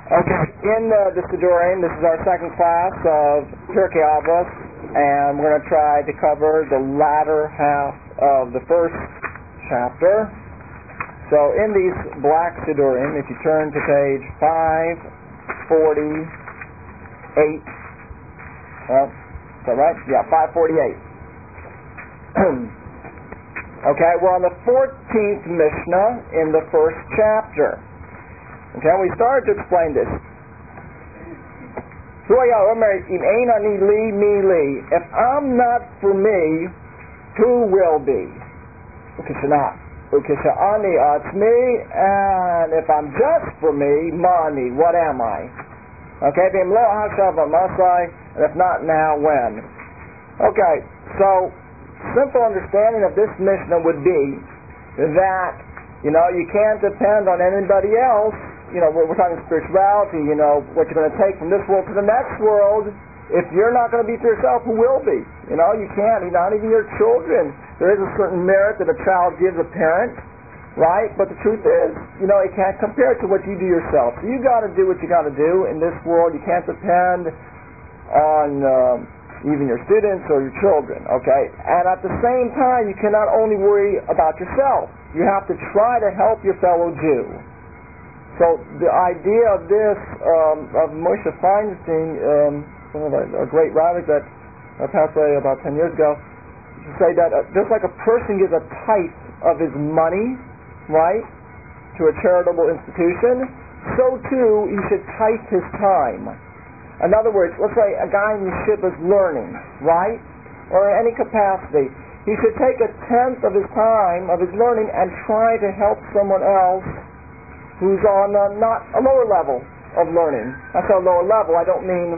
Okay, in the Sidurian, this is our second class of Pirkei Avos, and we're going to try to cover the latter half of the first chapter. So in these black Sidurian, if you turn to page 548, is that right? Yeah, 548. Okay, we're on the 14th Mishnah in the first chapter. Okay, we started to explain this. If I'm not for me, who will be? And if I'm just for me, mani, what am I? Okay, and if not now, when? Okay, so simple understanding of this Mishnah would be that, you can't depend on anybody else. We're talking spirituality, what you're going to take from this world to the next world. If you're not going to be for yourself, who will be? You can't, not even your children. There is a certain merit that a child gives a parent, right? But the truth is, you can't compare it to what you do yourself. So you got to do what you got to do in this world. You can't depend on even your students or your children, okay? And at the same time, you cannot only worry about yourself. You have to try to help your fellow Jew. So the idea of this, of Moshe Feinstein, one of a great rabbis that passed away about 10 years ago, to say that just like a person gives a tithe of his money, right, to a charitable institution, so too he should tithe his time. In other words, let's say a guy in yeshiva is learning, right, or in any capacity, he should take a tenth of his time, of his learning, and try to help someone else who's on not a lower level of learning. I say lower level, I don't mean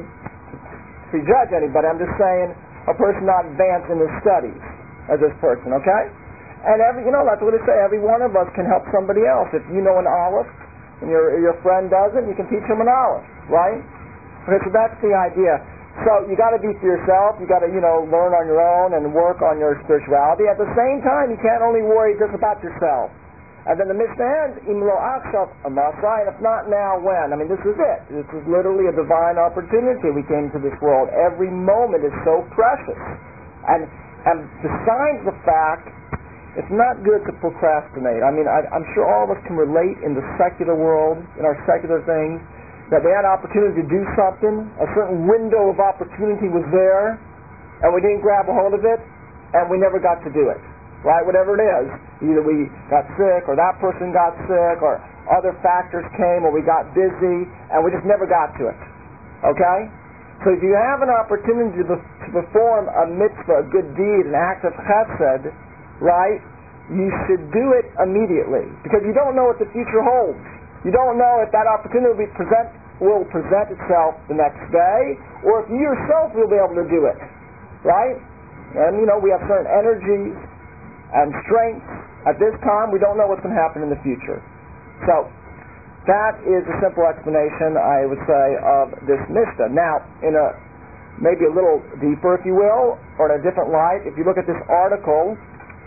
to prejudge anybody, I'm just saying a person not advanced in his studies as this person, okay? And that's what they say, every one of us can help somebody else. If you know an aleph, and your friend doesn't, you can teach him an aleph, right? Okay, so that's the idea. So you got to be for yourself, you got to, learn on your own and work on your spirituality. At the same time, you can't only worry just about yourself. And then the Mishnah ends, Im lo achshav amasai, and if not now, when? I mean, this is it. This is literally a divine opportunity we came to this world. Every moment is so precious. And besides the fact, it's not good to procrastinate. I mean, I'm sure all of us can relate in the secular world, in our secular things, that they had an opportunity to do something, a certain window of opportunity was there, and we didn't grab a hold of it, and we never got to do it. Right, whatever it is. Either we got sick, or that person got sick, or other factors came, or we got busy, and we just never got to it. Okay? So if you have an opportunity to perform a mitzvah, a good deed, an act of chesed, right, you should do it immediately. Because you don't know what the future holds. You don't know if that opportunity will present itself the next day, or if you yourself will be able to do it. Right? And we have certain energies and strength. At this time, we don't know what's going to happen in the future. So, that is a simple explanation, I would say, of this Mishnah. Now, in maybe a little deeper, if you will, or in a different light, if you look at this article,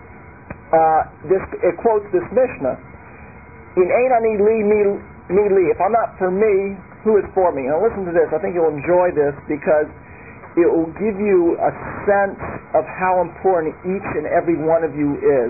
it quotes this Mishnah. In ein ani li mi li. If I'm not for me, who is for me? Now listen to this. I think you'll enjoy this because it will give you a sense of how important each and every one of you is.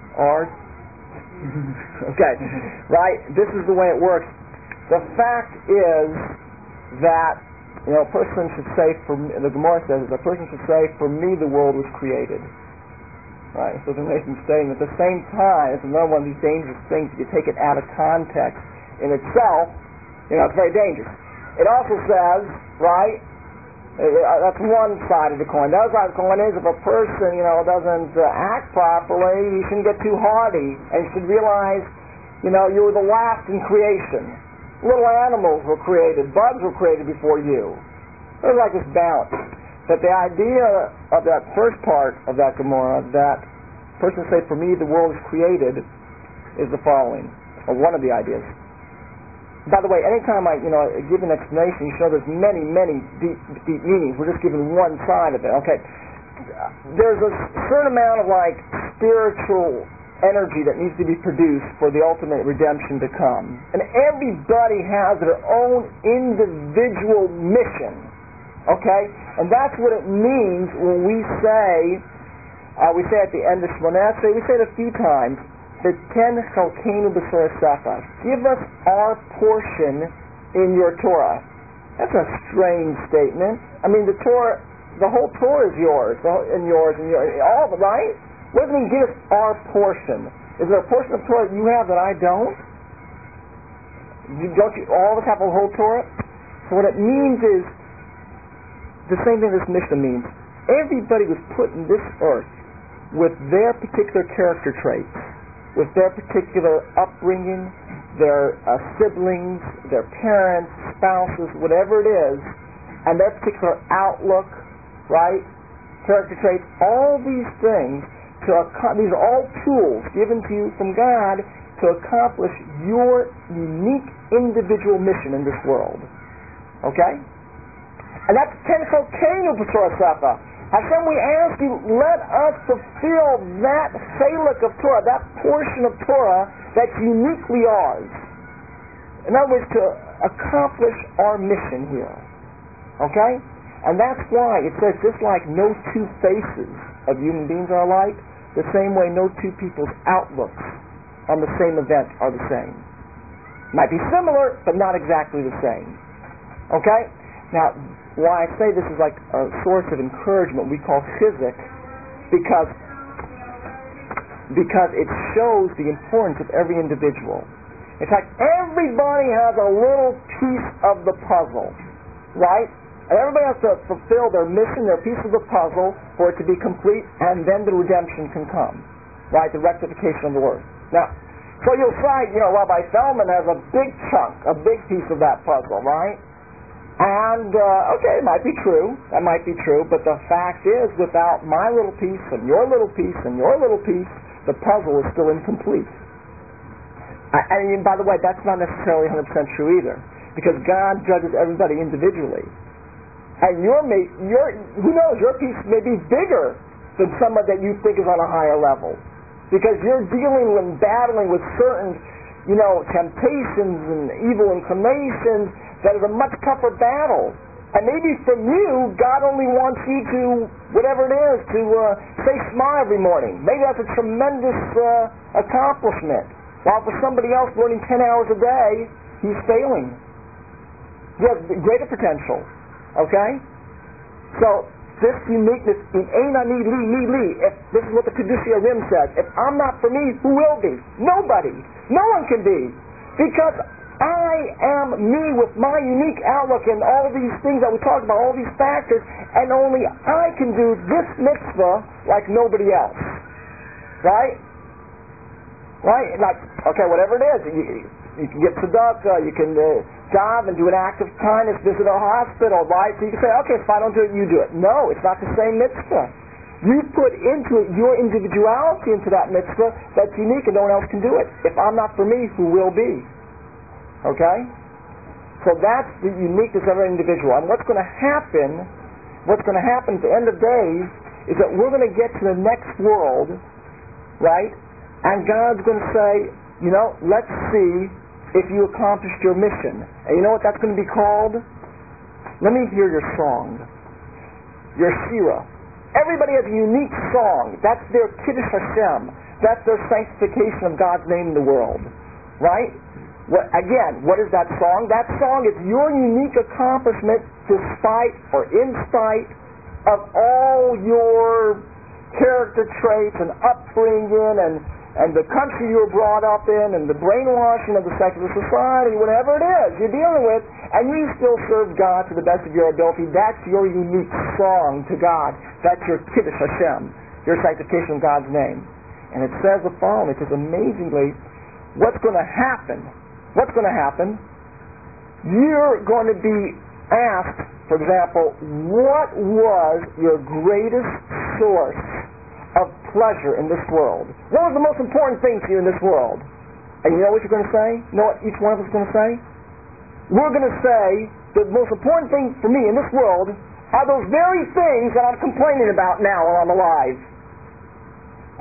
Okay, right? This is the way it works. The fact is that, a person should say, the Gemara says, a person should say, for me the world was created. Right? So it's an amazing statement. At the same time, it's another one of these dangerous things. If you take it out of context in itself, it's very dangerous. It also says, right, that's one side of the coin. The other side of the coin is if a person, doesn't act properly, you shouldn't get too hardy, and you should realize, you were the last in creation. Little animals were created, bugs were created before you. There's like this balance. But the idea of that first part of that Gemara, that person say, for me the world is created, is the following, or one of the ideas. By the way, anytime I give an explanation, you show there's many, many deep meanings. We're just giving one side of it, okay? There's a certain amount of spiritual energy that needs to be produced for the ultimate redemption to come. And everybody has their own individual mission. Okay? And that's what it means when we say at the end of Shmoneh Esrei, we say it a few times, V'ten chalkeinu b'sorah secha. Give us our portion in your Torah. That's a strange statement. I mean, the whole Torah is yours, and yours, all of it, right? What does it mean, give us our portion? Is there a portion of Torah that you have that I don't? Don't you all of us have a whole Torah? So what it means is the same thing this Mishnah means. Everybody was put in this earth with their particular character traits, with their particular upbringing, their siblings, their parents, spouses, whatever it is, and their particular outlook, right? Character traits, all these things, these are all tools given to you from God to accomplish your unique individual mission in this world. Okay? And that's Ten Chalkeinu b'sorah secha. Hashem, we ask you, let us fulfill that chalik of Torah, that portion of Torah that's uniquely ours. In other words, to accomplish our mission here. Okay? And that's why it says, just like no two faces of human beings are alike, the same way no two people's outlooks on the same event are the same. Might be similar, but not exactly the same. Okay? Now, why I say this is like a source of encouragement we call chizuk, because it shows the importance of every individual. In fact, everybody has a little piece of the puzzle, right? And everybody has to fulfill their mission, their piece of the puzzle, for it to be complete, and then the redemption can come, right? The rectification of the word. Now, so you'll say, Rabbi Feldman has a big chunk, a big piece of that puzzle, right? And, okay, it might be true. That might be true. But the fact is, without my little piece and your little piece and your little piece, the puzzle is still incomplete. And by the way, that's not necessarily 100% true either. Because God judges everybody individually. And who knows, your piece may be bigger than someone that you think is on a higher level. Because you're dealing and battling with certain, temptations and evil inclinations that is a much tougher battle. And maybe from you, God only wants you to, whatever it is, to say Shema every morning. Maybe that's a tremendous accomplishment. While for somebody else learning 10 hours a day, he's failing. He has greater potential. Okay? So, this uniqueness, in Ein Ani Li, if this is what the Kedushi Arim says, if I'm not for me, who will be? Nobody. No one can be. Because I am me with my unique outlook and all these things that we talked about, all these factors, and only I can do this mitzvah like nobody else. Right? Right? Like, okay, whatever it is. You can get tzedakah, you can job and do an act of kindness, visit a hospital, right? So you can say, okay, if I don't do it, you do it. No, it's not the same mitzvah. You put into it your individuality into that mitzvah that's unique and no one else can do it. If I'm not for me, who will be? Okay? So that's the uniqueness of every individual. And what's going to happen at the end of days is that we're going to get to the next world, right? And God's going to say, let's see if you accomplished your mission. And you know what that's going to be called? Let me hear your song. Your shira. Everybody has a unique song. That's their Kiddush Hashem. That's their sanctification of God's name in the world. Right? What is that song? That song is your unique accomplishment despite or in spite of all your character traits and upbringing and the country you were brought up in and the brainwashing of the secular society, whatever it is you're dealing with, and you still serve God to the best of your ability. That's your unique song to God. That's your Kiddush Hashem, your sanctification of God's name. And it says the following, it says amazingly, what's going to happen? What's going to happen? You're going to be asked, for example, what was your greatest source of pleasure in this world? What was the most important thing to you in this world? And you know what you're going to say? You know what each one of us is going to say? We're going to say the most important thing for me in this world are those very things that I'm complaining about now while I'm alive.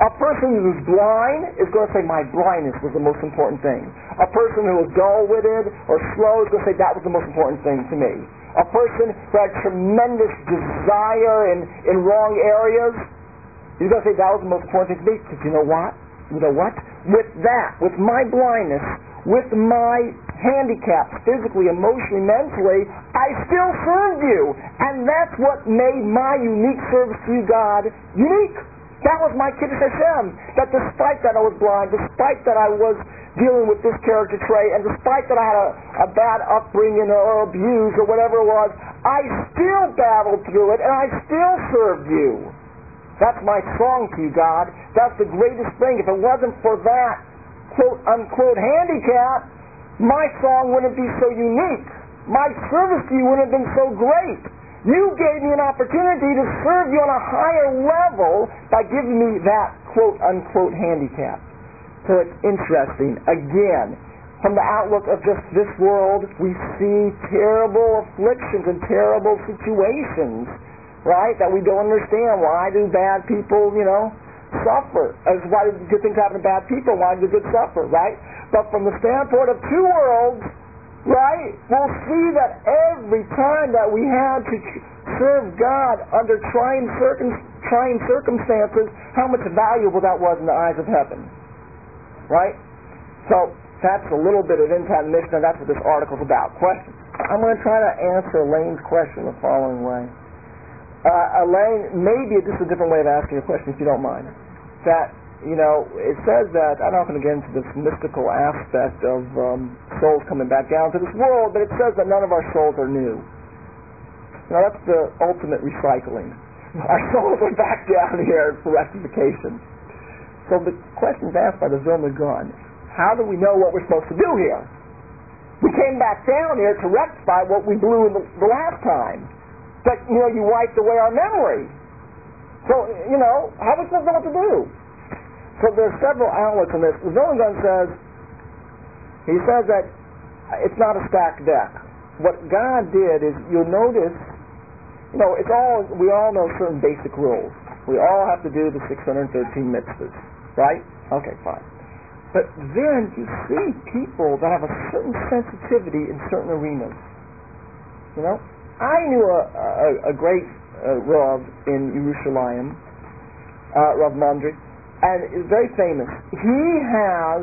A person who's blind is going to say, my blindness was the most important thing. A person who is dull-witted or slow is going to say, that was the most important thing to me. A person who had tremendous desire in wrong areas, he's going to say, that was the most important thing to me. Because you know what? You know what? With that, with my blindness, with my handicaps, physically, emotionally, mentally, I still served you. And that's what made my unique service to you, God, unique. That was my Kiddush Hashem. That despite that I was blind, despite that I was dealing with this character trait, and despite that I had a bad upbringing or abuse or whatever it was, I still battled through it and I still served you. That's my song to you, God. That's the greatest thing. If it wasn't for that quote-unquote handicap, my song wouldn't be so unique. My service to you wouldn't have been so great. You gave me an opportunity to serve you on a higher level by giving me that quote-unquote handicap. So it's interesting. Again, from the outlook of just this world, we see terrible afflictions and terrible situations, right, that we don't understand. Why do bad people, suffer? Why do good things happen to bad people? Why do the good suffer, right? But from the standpoint of two worlds, right, we'll see that every time that we had to serve God under trying circumstances, how much valuable that was in the eyes of heaven. Right? So, that's a little bit of Intan Mishnah. That's what this article's about. Questions? I'm going to try to answer Elaine's question the following way. Elaine, maybe this is a different way of asking a question, if you don't mind. That, it says that, I'm not going to get into this mystical aspect of souls coming back down to this world, but it says that none of our souls are new. That's the ultimate recycling. Our souls are back down here for rectification. So the question's asked by the Vilna Gaon, how do we know what we're supposed to do here? We came back down here to rectify what we blew in the last time. But, you wiped away our memory. So, how are we supposed to know what to do? So there's several outlets in this. The Vilna Gaon says that it's not a stacked deck. What God did is, you'll notice, we all know certain basic rules. We all have to do the 613 mitzvahs. Right? Okay, fine. But then you see people that have a certain sensitivity in certain arenas. I knew a great Rav in Yerushalayim, Rav Mondri, and he's very famous. He has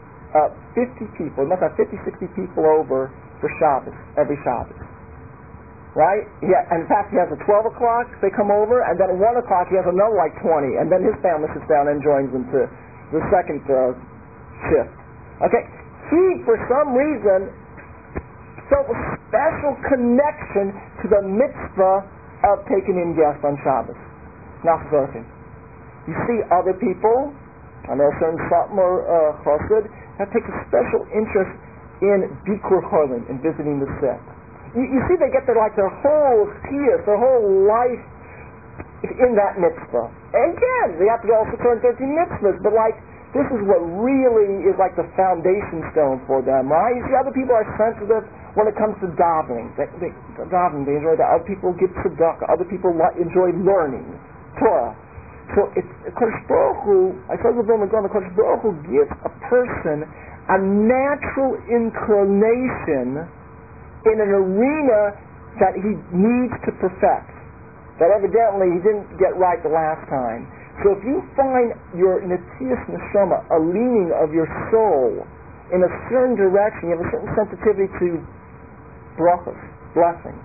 50 people, he must have 50, 60 people over for Shabbos, every Shabbos. Right? And in fact, he has a 12 o'clock, they come over, and then at 1 o'clock he has another 20, and then his family sits down and joins them to the second shift. Okay? He, for some reason, felt a special connection to the mitzvah of taking in guests on Shabbos. Not working. You see other people, I know certain Satmar or Chassid, that take a special interest in Bikur Cholim, in visiting the sick. You see they get their whole tears, their whole life in that mitzvah. And again, they have to go all 613 mitzvahs, but this is what really is the foundation stone for them, right? You see other people are sensitive when it comes to davening. They enjoy that. Other people give tzedakah. Other people enjoy learning Torah. So it's Kodesh Baruch Hu, I said the Vilna Gaon, Kodesh Baruch Hu gives a person a natural inclination in an arena that he needs to perfect, that evidently he didn't get right the last time. So if you find your Netias Neshama, a leaning of your soul in a certain direction, you have a certain sensitivity to brachos, blessings,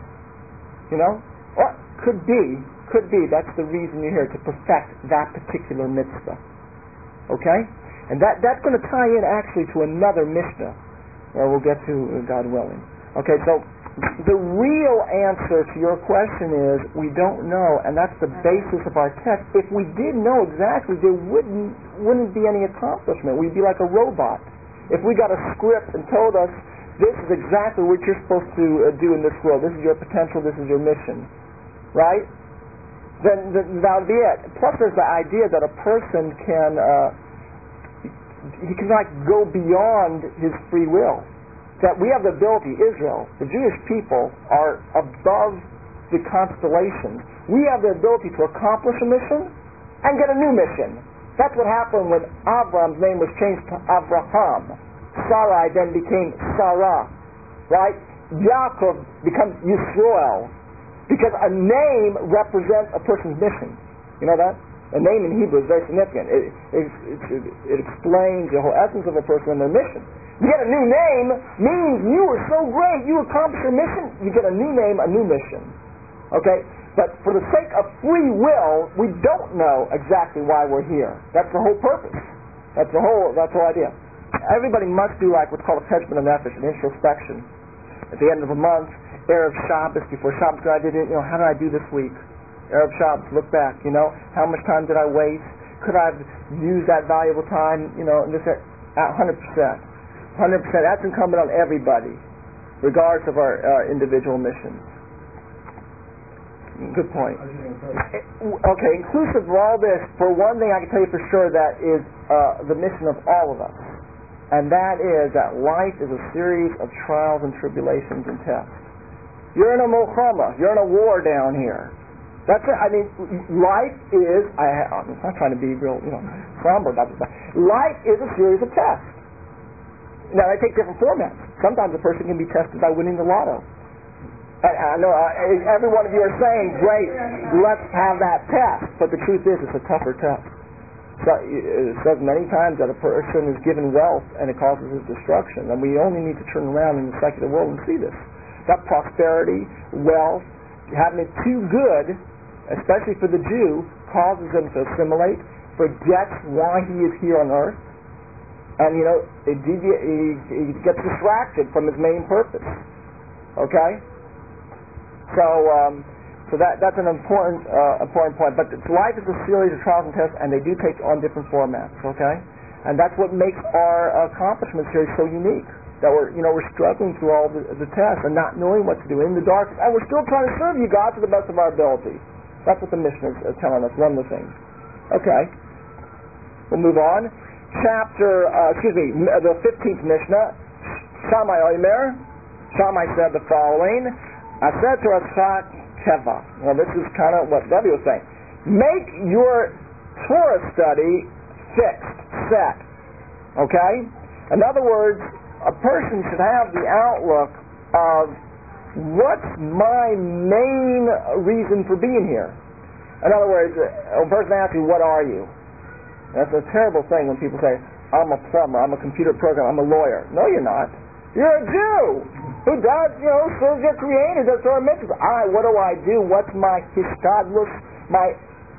or could be that's the reason you're here, to perfect that particular mitzvah. Okay? And that's going to tie in actually to another Mishnah, we'll get to, God willing. Okay, so the real answer to your question is we don't know, and that's the basis of our text. If we did know exactly, there wouldn't be any accomplishment. We'd be like a robot. If we got a script and told us this is exactly what you're supposed to do in this world, this is your potential, this is your mission, right? Then that would be it. Plus, there's the idea that a person can go beyond his free will. That we have the ability, Israel, the Jewish people are above the constellations. We have the ability to accomplish a mission and get a new mission. That's what happened when Avram's name was changed to Avraham. Sarai then became Sarah, right? Yaakov becomes Yisroel, because a name represents a person's mission. You know that? A name in Hebrew is very significant. It explains the whole essence of a person and their mission. You get a new name means you were so great, you accomplished your mission. You get a new name, a new mission. Okay? But for the sake of free will, we don't know exactly why we're here. That's the whole purpose. That's the whole idea. Everybody must do like what's called a judgment of nefesh, an introspection. At the end of the month, Erev Shabbos, before Shabbos, how did I do this week? Erev Shabbos, look back, how much time did I waste? Could I have used that valuable time, in this 100%. 100%. That's incumbent on everybody, regardless of our individual missions. Good point. Okay, inclusive of all this, for one thing I can tell you for sure that is the mission of all of us. And that is that life is a series of trials and tribulations and tests. You're in a milchama. You're in a war down here. That's it. I mean, life is, I'm not trying to be real, somber about this, but life is a series of tests. Now, they take different formats. Sometimes a person can be tested by winning the lotto. I know every one of you are saying, great, let's have that test. But the truth is, it's a tougher test. So it says many times that a person is given wealth and it causes his destruction. And we only need to turn around in the secular world and see this. That prosperity, wealth, having it too good, especially for the Jew, causes him to assimilate, forgets why he is here on earth. And, he gets distracted from his main purpose. Okay? So that's an important point. But life is a series of trials and tests, and they do take on different formats. Okay, and that's what makes our accomplishment series so unique. That we're struggling through all the tests and not knowing what to do in the darkness, and we're still trying to serve you, God, to the best of our ability. That's what the mission is telling us. One of the things. Okay, we'll move on. The 15th Mishnah. Shammai Omer. Shammai said the following. Aser Torah Keva. Well, this is kind of what Debbie was saying. Make your Torah study fixed, set. Okay? In other words, a person should have the outlook of what's my main reason for being here? In other words, a person asks you, what are you? That's a terrible thing when people say, I'm a plumber, I'm a computer programmer, I'm a lawyer. No, you're not. You're a Jew who does, serves your Creator, does Torah mitzvahs. What do I do? What's my hishtadlus, my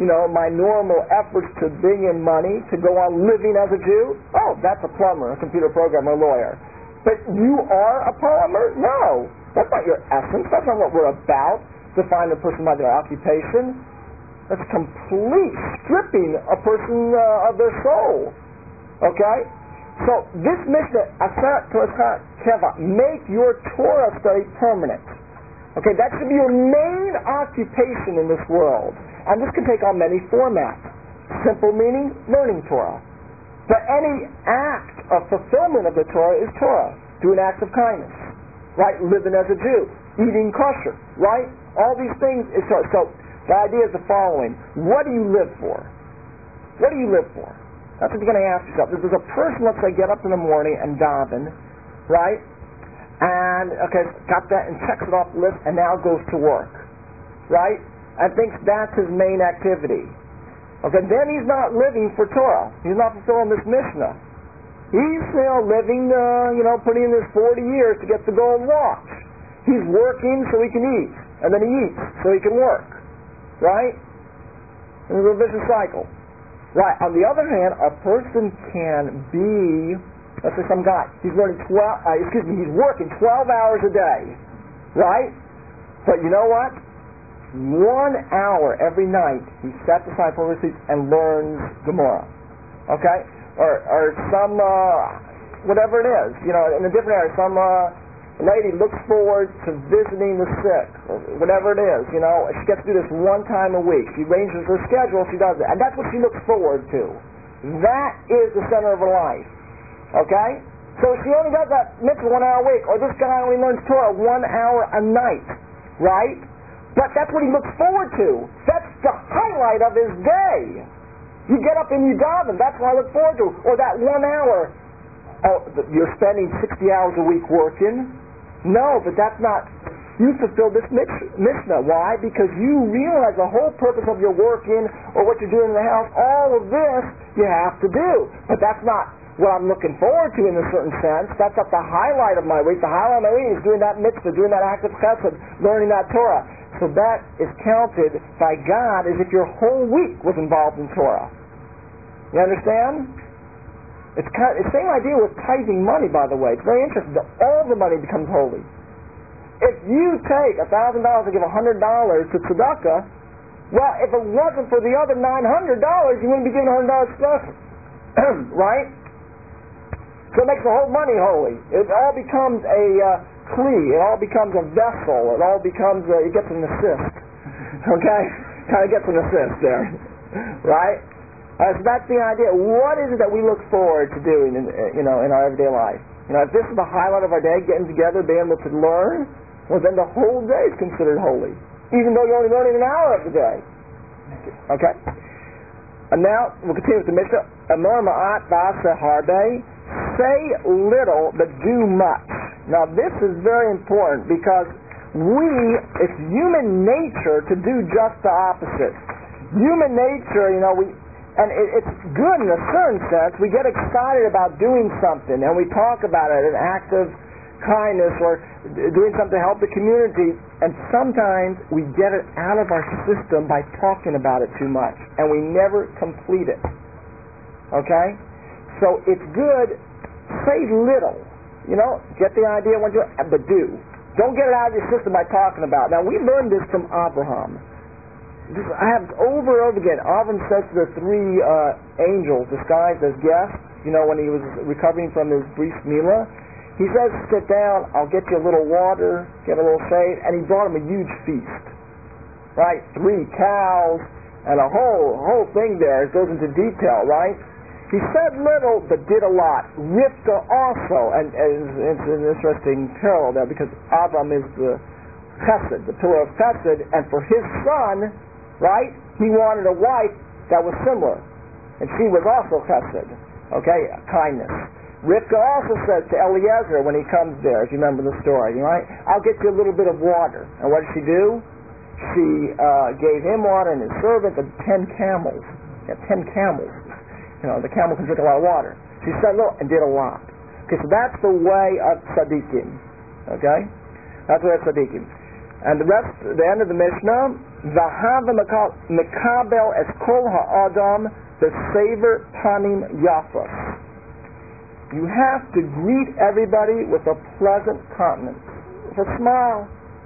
normal efforts to bring in money, to go on living as a Jew? Oh, that's a plumber, a computer programmer, a lawyer. But you are a plumber? No. That's not your essence. That's not what we're about, to find a person by their occupation. That's complete stripping a person of their soul. Okay? So this Mishnah, Aser Torah Keva, make your Torah study permanent. Okay, that should be your main occupation in this world. And this can take on many formats. Simple meaning, learning Torah. But any act of fulfillment of the Torah is Torah. Doing acts of kindness. Right? Living as a Jew. Eating kosher. Right? All these things is Torah. So the idea is the following. What do you live for? What do you live for? That's what you're going to ask yourself. If there's a person, let's say, get up in the morning and daven, right? And, got that and checks it off the list and now goes to work, right? And thinks that's his main activity. Okay, then he's not living for Torah. He's not fulfilling this Mishnah. He's living, putting in his 40 years to get the gold watch. He's working so he can eat. And then he eats so he can work. Right? It's a vicious cycle. Right. On the other hand, a person can be, let's say some guy, he's working 12 hours a day. Right? But you know what? 1 hour every night he sets aside for sleep and learns Gemara. Okay? Or some, whatever it is, in a different area, some lady looks forward to visiting the sick, or whatever it is, she gets to do this 1 time a week. She arranges her schedule, she does it. And that's what she looks forward to. That is the center of her life. Okay? So she only does that mitzvah 1 hour a week, or this guy only learns Torah 1 hour a night. Right? But that's what he looks forward to. That's the highlight of his day. You get up and you daven. That's what I look forward to. Or that 1 hour. Oh, you're spending 60 hours a week working? No, but that's not... You fulfill this Mishnah. Why? Because you realize the whole purpose of your working or what you're doing in the house, all of this you have to do. But that's not what I'm looking forward to in a certain sense. That's not the highlight of my week. The highlight of my week is doing that mitzvah, doing that act of chesed, learning that Torah. So that is counted by God as if your whole week was involved in Torah. You understand? It's the same idea with tithing money, by the way. It's very interesting. All the money becomes holy. If you take $1,000 and give $100 to tzedakah, well, if it wasn't for the other $900, you wouldn't be giving $100 tzedakah. Right? So it makes the whole money holy. It all becomes a kli. It all becomes a vessel. It all becomes, it gets an assist. Okay? Kind of gets an assist there. Right? So that's the idea. What is it that we look forward to doing in our everyday life? If this is the highlight of our day, getting together, being able to learn, well, then the whole day is considered holy, even though you're only learning an hour of the day. Okay? And now, we'll continue with the Mishnah. Amar ma'at v'aseh harbe. Say little, but do much. Now, this is very important because it's human nature to do just the opposite. Human nature, it's good in a certain sense. We get excited about doing something, and we talk about it, an act of kindness or doing something to help the community, and sometimes we get it out of our system by talking about it too much, and we never complete it. Okay? So it's good, say little. Get the idea, but do. Don't get it out of your system by talking about it. Now, we learned this from Abraham. I have over and over again. Avram says to the three angels disguised as guests, when he was recovering from his bris milah, he says, sit down, I'll get you a little water, get a little shade, and he brought him a huge feast. Right? 3 cows, and a whole thing there. It goes into detail, right? He said little, but did a lot. Rivka also, and it's an interesting parallel there, because Avram is the chesed, the pillar of chesed, and for his son, right, he wanted a wife that was similar. And she was also chesed. Okay, kindness. Rivka also says to Eliezer when he comes there, if you remember the story, right, I'll get you a little bit of water. And what did she do? She gave him water and his servant and 10 camels. Yeah, 10 camels. The camel can drink a lot of water. She said little and did a lot. Okay, so that's the way of tzaddikim. Okay? That's the way of tzaddikim. And the end of the Mishnah, V'hava mekabel es kol ha'adam b'sever panim yafas. You have to greet everybody with a pleasant countenance, with a smile.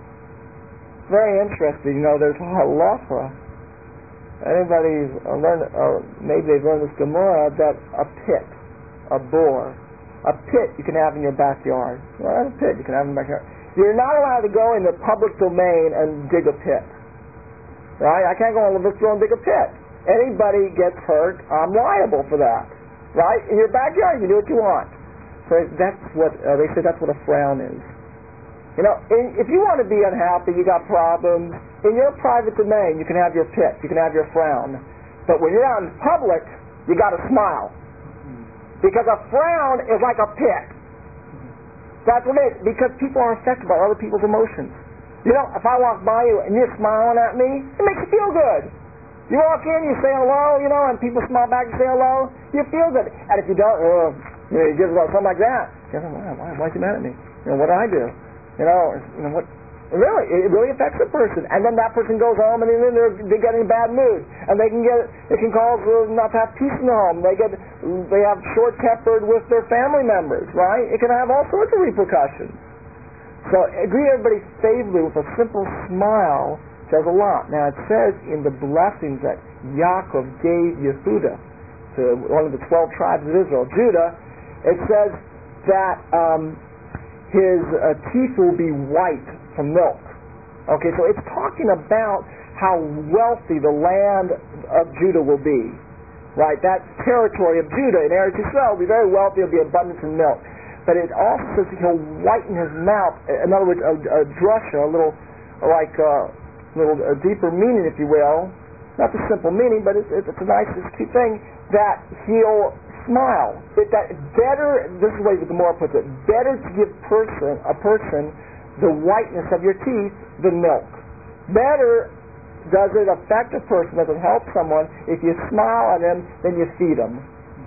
Very interesting. There's halacha. Anybody's learned, or maybe they've learned this Gemara, that a pit, a bore, a pit you can have in your backyard. A pit you can have in your backyard. You're not allowed to go in the public domain and dig a pit. Right? I can't go on Liverpool and dig a pit. Anybody gets hurt, I'm liable for that. Right? In your backyard, you do what you want. So that's what, they say that's what a frown is. If you want to be unhappy, you got problems, in your private domain, you can have your pit, you can have your frown. But when you're out in public, you got to smile. Because a frown is like a pit. That's what it is, because people are affected by other people's emotions. If I walk by you and you're smiling at me, it makes you feel good. You walk in, you say hello, and people smile back and say hello, you feel good. And if you don't, you give something like that. Why is he mad at me? What did I do? What? Really, it really affects a person. And then that person goes home, and then they get in a bad mood, and it can cause not to have peace in the home. They have short-tempered with their family members, right? It can have all sorts of repercussions. So greet everybody favorably with a simple smile says a lot. Now it says in the blessings that Yaakov gave Yehuda, to one of the 12 tribes of Israel, Judah, it says that his teeth will be white from milk. Okay, so it's talking about how wealthy the land of Judah will be. Right, that territory of Judah in Eretz Yisrael will be very wealthy, will be abundant in milk. But it also says he'll whiten his mouth. In other words, a drusha, a little deeper meaning, if you will, not the simple meaning, but it's a nice, it's a cute thing, that he'll smile. That better, this is the way the Gemara puts it, better to give a person the whiteness of your teeth than milk. Better does it affect a person, does it help someone, if you smile at him than you feed him.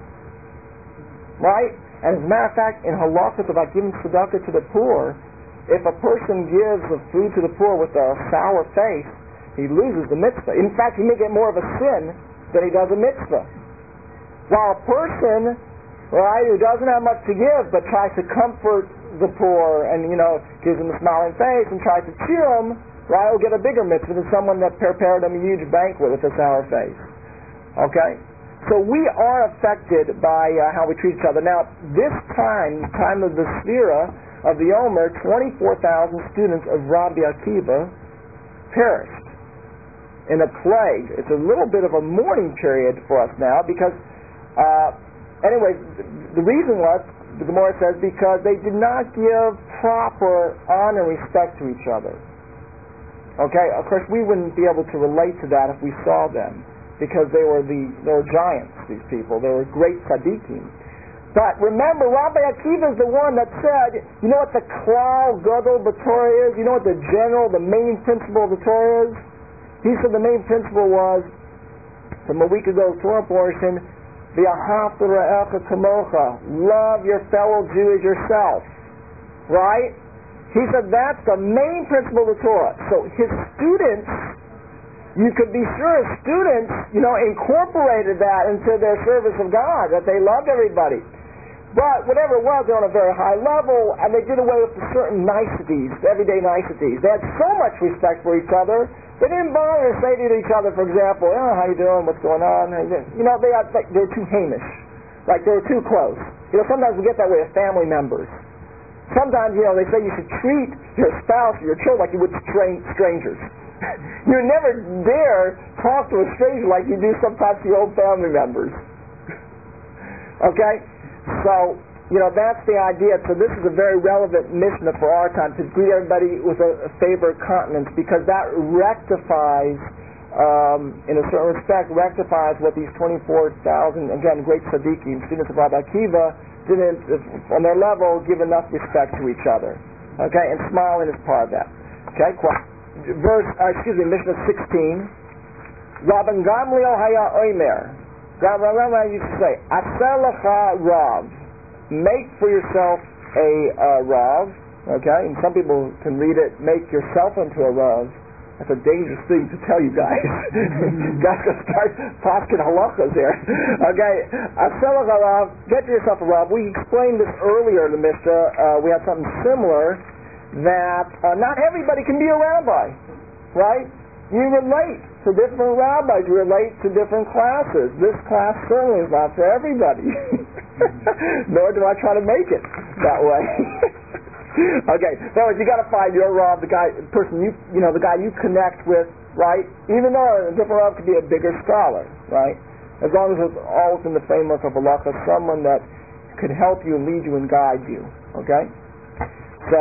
Right? And as a matter of fact, in halachas about giving tzedakah to the poor, if a person gives the food to the poor with a sour face, he loses the mitzvah. In fact, he may get more of a sin than he does a mitzvah. While a person, right, who doesn't have much to give but tries to comfort the poor and, gives them a smiling face and tries to cheer them, right, will get a bigger mitzvah than someone that prepared him a huge banquet with a sour face. Okay? So we are affected by how we treat each other. Now, this time of the Sfira of the Omer, 24,000 students of Rabbi Akiva perished in a plague. It's a little bit of a mourning period for us now because, anyway, the reason was, the Gemara says, because they did not give proper honor and respect to each other. Okay, of course we wouldn't be able to relate to that if we saw them, because they were giants, these people. They were great tzaddikim. But remember, Rabbi Akiva is the one that said, you know what the klal gadol b'Torah is? You know what the main principle of the Torah is? He said the main principle was, from a week ago's Torah portion, v'ahavta re'echa kamocha, love your fellow Jew as yourself. Right? He said that's the main principle of the Torah. So his students, you could be sure his students, incorporated that into their service of God, that they loved everybody. But whatever it was, they're on a very high level, and they did away with the certain niceties, the everyday niceties. They had so much respect for each other, they didn't bother to say to each other, for example, how you doing, what's going on? They were too Hamish. Like they were too close. Sometimes we get that way with family members. Sometimes, they say you should treat your spouse or your children like you would strangers. You never dare talk to a stranger like you do sometimes to your own family members. Okay? So, that's the idea. So this is a very relevant Mishnah for our time, to greet everybody with a favorite countenance, because that rectifies, in a certain respect, what these 24,000, again, great tzaddikim, students of Rabbi Akiva, didn't, on their level, give enough respect to each other. Okay? And smiling is part of that. Okay? Mishnah 16. Rabban Gamliel haya oimer. Rabban Gamliel used to say, Aseh lecha rav. Make for yourself a rav. Okay? And some people can read it, make yourself into a rav. That's a dangerous thing to tell you guys. Guys gonna start posking halachas here. Okay, Aseh lecha rav. Get yourself a rav. We explained this earlier in the Mishnah. We had something similar, that not everybody can be a rabbi, right? You relate to different rabbis. You relate to different classes. This class certainly is not for everybody. Nor do I try to make it that way. Okay, so you got to find your rav, the guy you connect with, right? Even though a different rav could be a bigger scholar, right? As long as it's all within the framework of halacha, someone that could help you and lead you and guide you. Okay. So,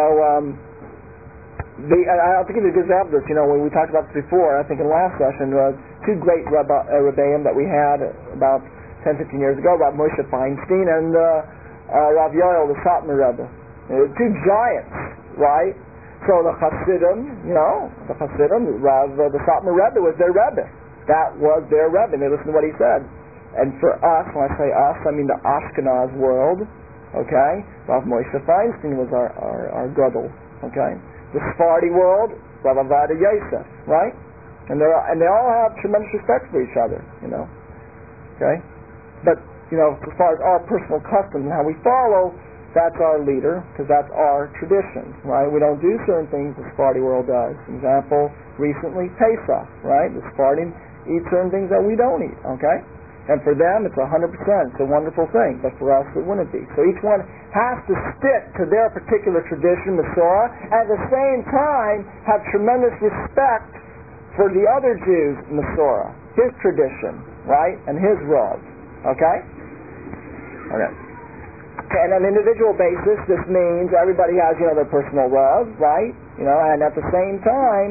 I'll give you a good example of this. When we talked about this before, I think in the last session, two great Rebbeim that we had about 10, 15 years ago, Rav Moshe Feinstein and Rav Yoel, the Satmar Rebbe. Two giants, right? So the Hasidim, the Satmar Rebbe was their Rebbe. That was their Rebbe, and they listened to what he said. And for us, when I say us, I mean the Ashkenaz world. Okay, Rav Moshe Feinstein was our Gadol. Okay, the Sephardi world, Rav Avadia Yosef, right? And they all have tremendous respect for each other. Okay, but as far as our personal customs and how we follow, that's our leader, because that's our tradition, right? We don't do certain things the Sephardi world does. For example, recently Pesach, right? The Sephardim eat certain things that we don't eat. Okay. And for them, it's 100%. It's a wonderful thing. But for us, it wouldn't be. So each one has to stick to their particular tradition, Masorah, and at the same time have tremendous respect for the other Jews, Masorah, his tradition, right, and his Rav. Okay? Okay. And on an individual basis, this means everybody has, their personal Rav, right? And at the same time,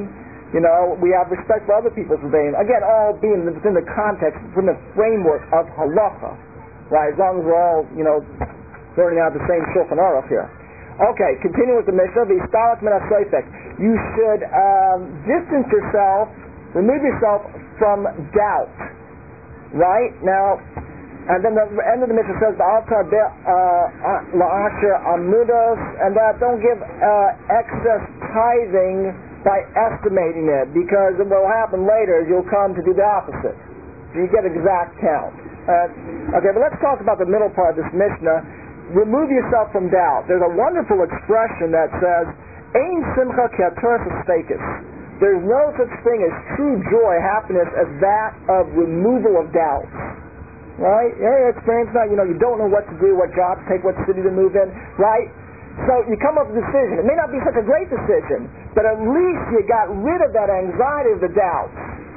We have respect for other people's rebellion. Again, all being within the context, within the framework of halacha, right? As long as we're all, learning out the same shulchan aruch here. Okay, continue with the Mishnah. V'istalak min ha-soifek. You should distance yourself, remove yourself from doubt, right? Now, and then the end of the Mishnah says, "V'altar la'asher amudos," and that don't give excess tithing by estimating it, because what will happen later is you'll come to do the opposite. So you get exact count. Okay, but let's talk about the middle part of this Mishnah. Remove yourself from doubt. There's a wonderful expression that says, "Ein simcha ki hatoras hasfekes." There's no such thing as true joy, happiness, as that of removal of doubts. Right? You experience that. You don't know what to do, what job to take, what city to move in. Right? So you come up with a decision. It may not be such a great decision, but at least you got rid of that anxiety of the doubts.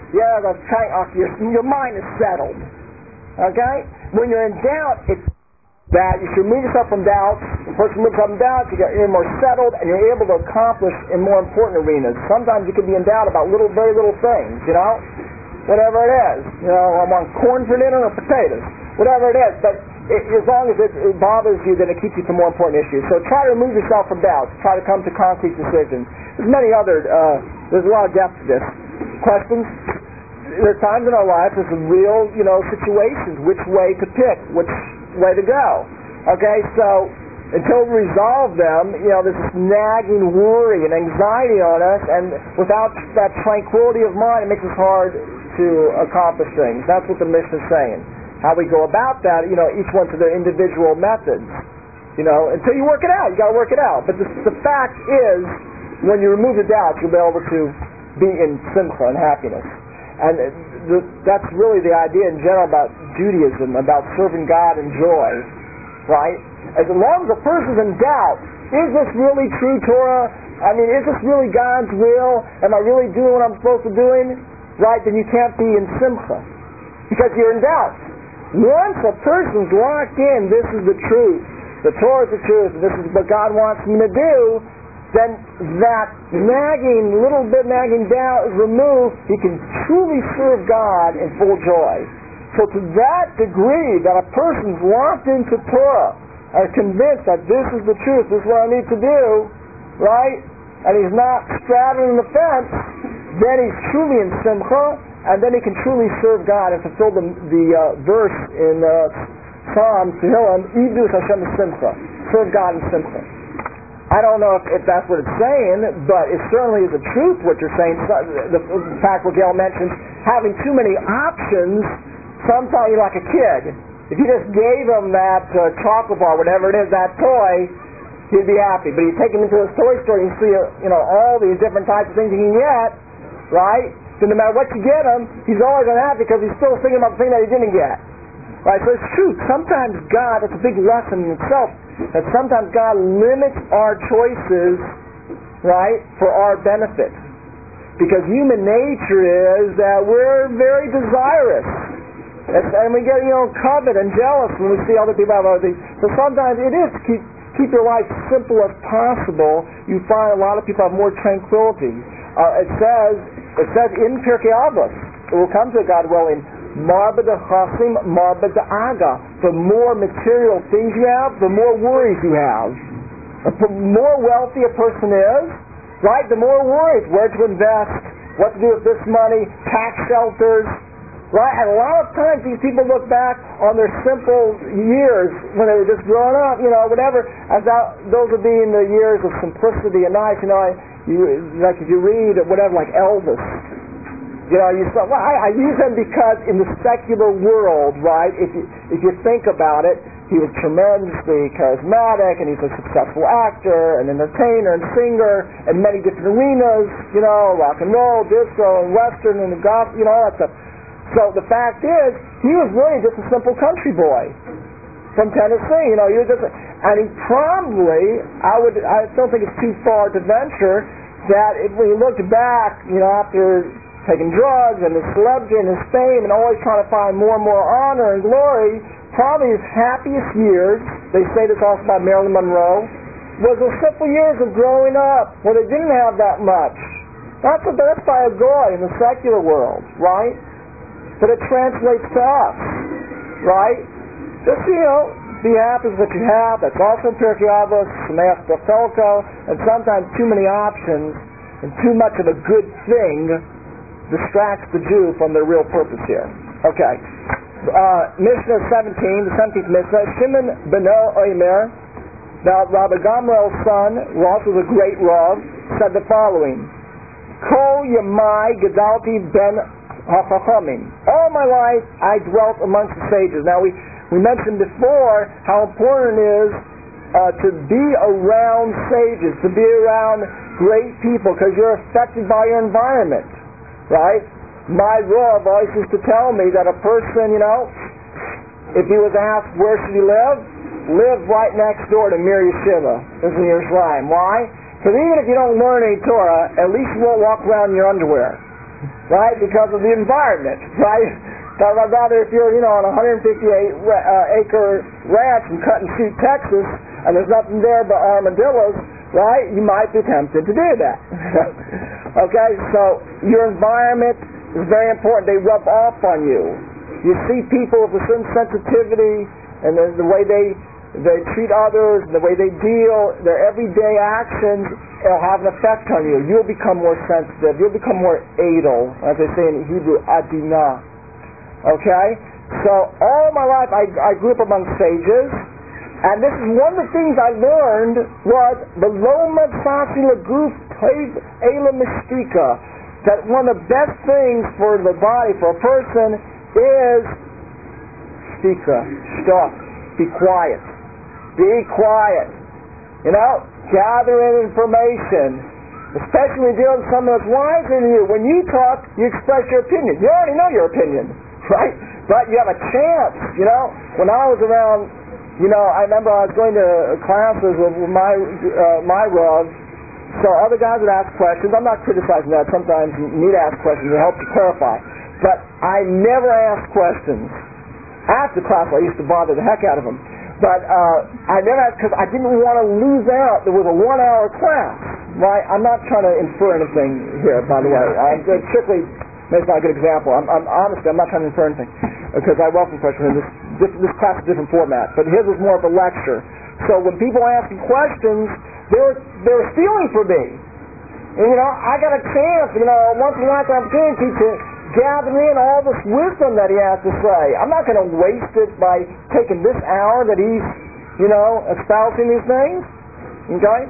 Your mind is settled. Okay? When you're in doubt, it's that you should remove yourself from doubts. The person moves from doubts, you're more settled, and you're able to accomplish in more important arenas. Sometimes you can be in doubt about very little things, whatever it is. I want corn for dinner or potatoes, whatever it is. But as long as it bothers you, then it keeps you from more important issues. So try to remove yourself from doubts. Try to come to concrete decisions. There's many other, there's a lot of depth to this. Questions? There are times in our life there's some real, situations, which way to pick, which way to go. Okay, so until we resolve them, there's this nagging worry and anxiety on us, and without that tranquility of mind, it makes it hard to accomplish things. That's what the Mishnah is saying. How we go about that, each one to their individual methods. Until you work it out, you got to work it out. But the fact is, when you remove the doubts, you'll be able to be in simcha and happiness. And that's really the idea in general about Judaism, about serving God in joy, right? As long as a person's in doubt, is this really true Torah? Is this really God's will? Am I really doing what I'm supposed to be doing? Right? Then you can't be in simcha, because you're in doubt. Once a person's locked in, this is the truth, the Torah is the truth, this is what God wants me to do, then that little bit nagging doubt is removed. He can truly serve God in full joy. So to that degree that a person's locked into Torah, are convinced that this is the truth, this is what I need to do, right? And he's not straddling the fence, then he's truly in simcha, and then he can truly serve God and fulfill the verse in Psalm Tehillim, Idus Hashem Simcha, serve God in simcha. I don't know if that's what it's saying, but it certainly is the truth what you're saying. The fact what Gail mentions, having too many options, sometimes you're like a kid. If you just gave him that chocolate bar, whatever it is, that toy, he'd be happy. But you take him into a toy store and you see all these different types of things you can get, right? So no matter what you get him, he's always unhappy because he's still thinking about the thing that he didn't get. Right? So it's true. Sometimes God, it's a big lesson in itself, that sometimes God limits our choices, right, for our benefit. Because human nature is that we're very desirous. And we get, covet and jealous when we see other people have other things. So sometimes it is to keep your life simple as possible. You find a lot of people have more tranquility. It says in Pirkei Avos, it will come to God willing, Marba de Chasim, Marba de Aga. The more material things you have, the more worries you have. The more wealthy a person is, right, the more worries. Where to invest, what to do with this money, tax shelters, right? And a lot of times these people look back on their simple years when they were just growing up, whatever, as those would be in the years of simplicity and nice. Like if you read whatever, like Elvis, I use him because in the secular world, right, if you think about it, he was tremendously charismatic, and he's a successful actor, and entertainer, and singer, in many different arenas, rock and roll, disco, and western, and gospel, all that stuff. So the fact is, he was really just a simple country boy from Tennessee. He was just, and he probably, I don't think it's too far to venture that when he looked back, after taking drugs and his celebrity and his fame and always trying to find more and more honor and glory, probably his happiest years, they say this also about Marilyn Monroe, was the simple years of growing up where they didn't have that much. That's by a goy in the secular world, right? But it translates to us, right? Just, be happy with what you have. That's also in Pirkei Avos, Sameach B'Cholko, and sometimes too many options and too much of a good thing distracts the Jew from their real purpose here. Okay. Mishnah 17, the 17th Mishnah, Shimon Beno Omer, now Rabbi Gamliel's son, who also was a great Rav, said the following, Kol Yamai Gedalti Ben HaChachamim. All my life I dwelt amongst the sages. Now we mentioned before how important it is to be around sages, to be around great people, because you're affected by your environment, right? My Rav always used to tell me that a person, if he was asked where should he live right next door to Mir Yeshiva. This is in Yerushalayim. Why? Because even if you don't learn any Torah, at least you won't walk around in your underwear, right? Because of the environment, right? But I'd rather if you're, on a 158-acre ranch in Cut and Shoot, Texas, and there's nothing there but armadillos, right? You might be tempted to do that. Okay, so your environment is very important. They rub off on you. You see people with a certain sensitivity, and the way they treat others, the way they deal, their everyday actions, it'll have an effect on you. You'll become more sensitive. You'll become more edel, as they say in Hebrew, adinah. Okay? So all my life I grew up among sages, and this is one of the things I learned was the Loma Sasi Laguf Tev Ela Mystika, that one of the best things for the body, for a person, is stika, stop, be quiet. Be quiet. Gather in information, especially when you deal with someone that's wiser than you. When you talk, you express your opinion. You already know your opinion. Right? But you have a chance, When I was around, I remember I was going to classes with my Rav, so other guys would ask questions. I'm not criticizing that. Sometimes you need to ask questions to help you clarify. But I never asked questions. After class, I used to bother the heck out of them. But I never asked because I didn't want to lose out. There was a 1-hour class, right? I'm not trying to infer anything here, by the way. I'm strictly... That's not a good example. I'm honestly, I'm not trying to infer anything because I welcome freshmen. This class is a different format, but his was more of a lecture. So when people ask me questions, they were stealing from me. And I got a chance, once in a lifetime opportunity to gather in all this wisdom that he has to say. I'm not going to waste it by taking this hour that he's, espousing these things. Okay?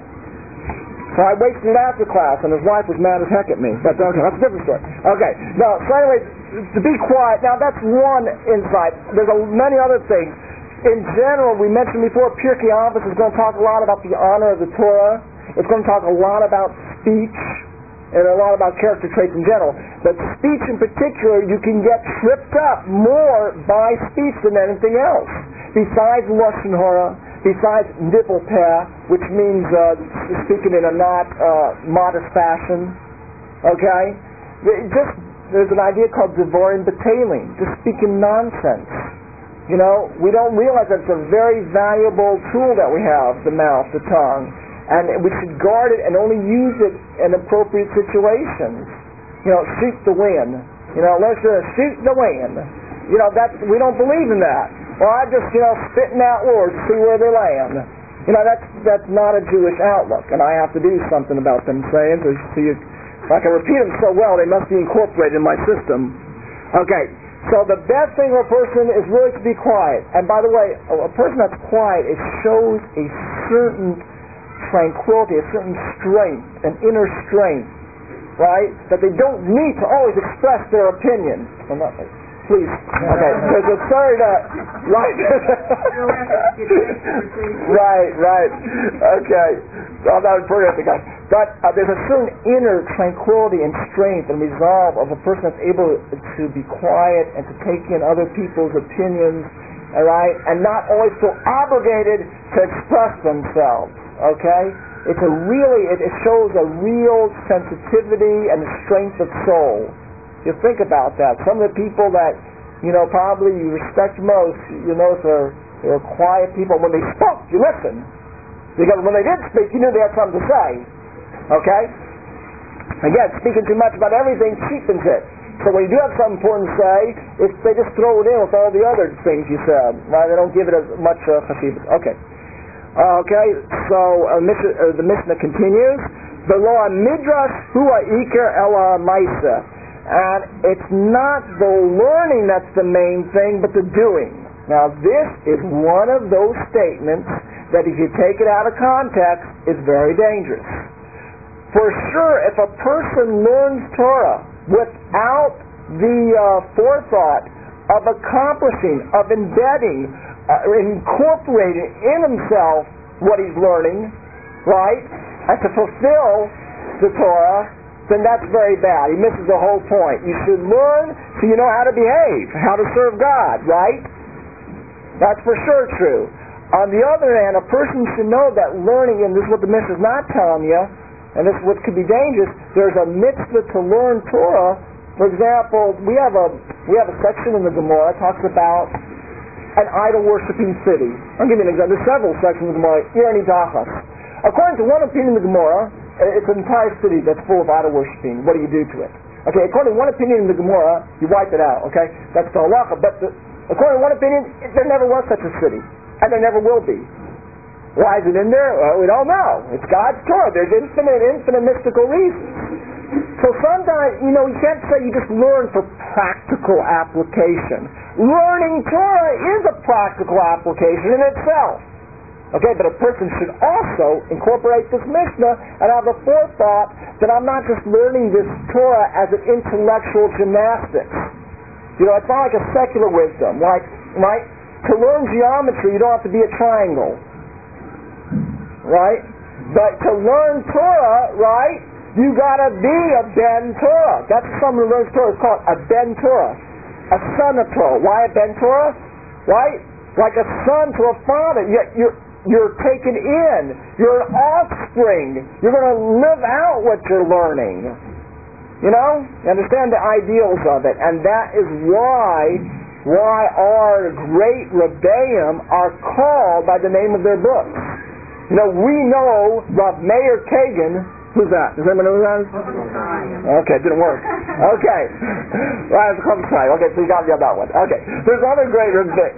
So I wasted it after class, and his wife was mad as heck at me. But okay, that's a different story. Okay, now, so anyway, to be quiet. Now, that's one insight. There's many other things. In general, we mentioned before, Pirkei Avos is going to talk a lot about the honor of the Torah. It's going to talk a lot about speech and a lot about character traits in general. But speech in particular, you can get tripped up more by speech than anything else. Besides Lashon Hara, besides nipple peh, which means speaking in a not modest fashion, okay? There's an idea called devorim betaling, just speaking nonsense. We don't realize that it's a very valuable tool that we have, the mouth, the tongue, and we should guard it and only use it in appropriate situations. Shoot the wind. Let's shoot the wind. We don't believe in that. Well, I just, spitting out words to see where they land. That's not a Jewish outlook, and I have to do something about them saying, so if I can repeat them so well, they must be incorporated in my system. Okay, so the best thing for a person is really to be quiet. And by the way, a person that's quiet, it shows a certain tranquility, a certain strength, an inner strength, right? That they don't need to always express their opinion. Please. Okay. There's a third, right? right. Okay. So I'm not referring to the guy. But there's a certain inner tranquility and strength and resolve of a person that's able to be quiet and to take in other people's opinions, all right, and not always feel obligated to express themselves. Okay? It shows a real sensitivity and strength of soul. You think about that. Some of the people that, probably you respect most, they're quiet people. When they spoke, you listen. Because when they did speak, you knew they had something to say. Okay? Again, speaking too much about everything cheapens it. So when you do have something important to say, they just throw it in with all the other things you said. Right? They don't give it as much chashivas. Okay. So the Mishnah continues. The law midrash hua iker ela maisa. And it's not the learning that's the main thing, but the doing. Now this is one of those statements that if you take it out of context, is very dangerous. For sure, if a person learns Torah without the forethought of accomplishing, of embedding, incorporating in himself what he's learning, right, and to fulfill the Torah, then that's very bad. He misses the whole point. You should learn so you know how to behave, how to serve God, right? That's for sure true. On the other hand, a person should know that learning, and this is what the Mishnah is not telling you, and this is what could be dangerous, there's a mitzvah to learn Torah. For example, we have a section in the Gemara that talks about an idol-worshipping city. I'll give you an example. There's several sections in the Gemara. Irani Dachas. According to one opinion in the Gemara, it's an entire city that's full of idol-worshipping. What do you do to it? Okay, according to one opinion in the Gemara, you wipe it out, okay? That's the halacha. But according to one opinion, there never was such a city. And there never will be. Why is it in there? Well, we don't know. It's God's Torah. There's infinite mystical reasons. So sometimes, you can't say you just learn for practical application. Learning Torah is a practical application in itself. Okay, but a person should also incorporate this Mishnah and have the forethought that I'm not just learning this Torah as an intellectual gymnastics. It's not like a secular wisdom. Like, right? To learn geometry, you don't have to be a triangle. Right? But to learn Torah, right, you gotta be a Ben Torah. That's what someone who learns Torah is called a Ben Torah. A son of Torah. Why a Ben Torah? Right? Like a son to a father. You're taken in. You're an offspring. You're going to live out what you're learning. You understand the ideals of it. And that is why our great Rebbeim are called by the name of their books. We know Rav Meir Kagan. Who's that? Does anyone know who that is? Okay, it didn't work. Okay. Right, it's okay, so you got me on that one. Okay. There's other great Rebbeim.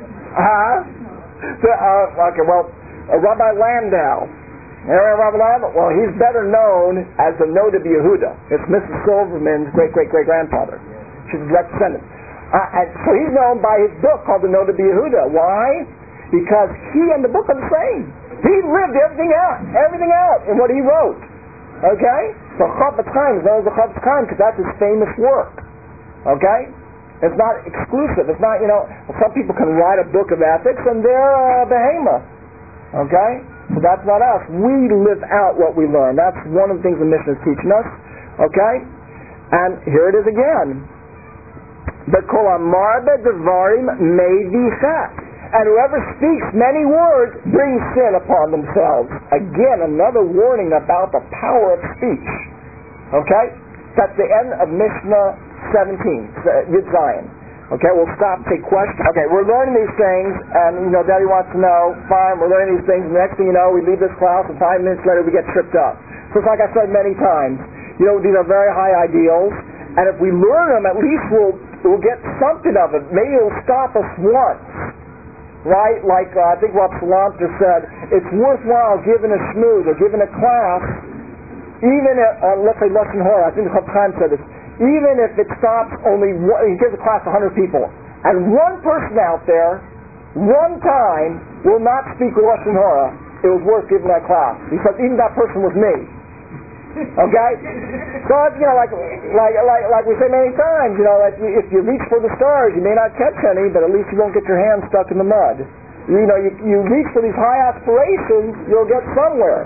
Okay, well, Rabbi Landau. Rabbi Landau, well, he's better known as the Noda B'Yehuda. It's Mrs. Silverman's great-great-great-grandfather. She's a direct descendant. And so he's known by his book called the Noda B'Yehuda. Why? Because he and the book are the same. He lived everything out in what he wrote. Okay? So Chofetz Chaim is known as the Chofetz Chaim because that's his famous work. Okay? It's not exclusive. It's not, some people can write a book of ethics and they're behemoth. Okay? So that's not us. We live out what we learn. That's one of the things the Mishnah is teaching us. Okay? And here it is again. The kol amarba devarim may be chat. And whoever speaks many words brings sin upon themselves. Again, another warning about the power of speech. Okay? That's the end of Mishnah 17, Yud Zion. Okay, we'll stop and take questions. Okay, we're learning these things, and Daddy wants to know, fine, we're learning these things, and the next thing you know, we leave this class, and 5 minutes later we get tripped up. So it's like I said many times, these are very high ideals, and if we learn them, at least we'll get something of it. Maybe it'll stop us once. Right? Like, I think Rob Salanter said, it's worthwhile giving a shmooze or giving a class, even let's say Lashon Hora, I think the Chofetz Chaim said this, even if it stops only one, he gives a class to 100 people, and one person out there, one time, will not speak Lashon Hora, it was worth giving that class. Because even that person was me. Okay? So, like we say many times, if you reach for the stars, you may not catch any, but at least you won't get your hands stuck in the mud. You reach for these high aspirations, you'll get somewhere.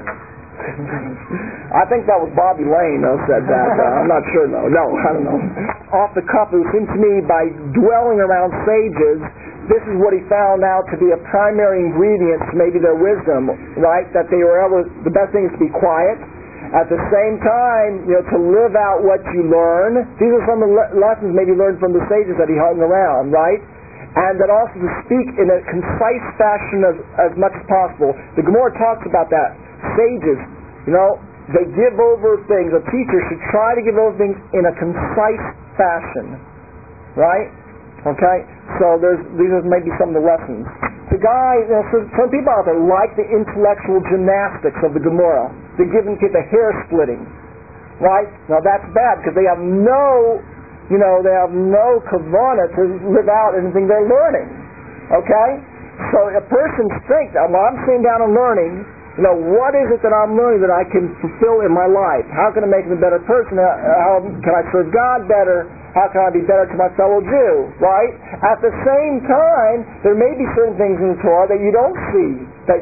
I think that was Bobby Lane who said that. I'm not sure though. No, I don't know. Off the cuff, it seems to me by dwelling around sages, this is what he found out to be a primary ingredient to maybe their wisdom, right? That they were able, the best thing is to be quiet. At the same time, to live out what you learn. These are some of the lessons maybe learned from the sages that he hung around, right? And that also to speak in a concise fashion as much as possible. The Gemara talks about that. Sages, they give over things. A teacher should try to give over things in a concise fashion, right? Okay? So these are maybe some of the lessons. The guy, some people out there like the intellectual gymnastics of the Gemara. They give them the hair splitting, right? Now that's bad because they have no kavanah to live out anything they're learning. Okay? So a person thinks, well, I'm sitting down and learning, what is it that I'm learning that I can fulfill in my life? How can I make me a better person? How can I serve God better? How can I be better to my fellow Jew? Right? At the same time, there may be certain things in the Torah that you don't see, that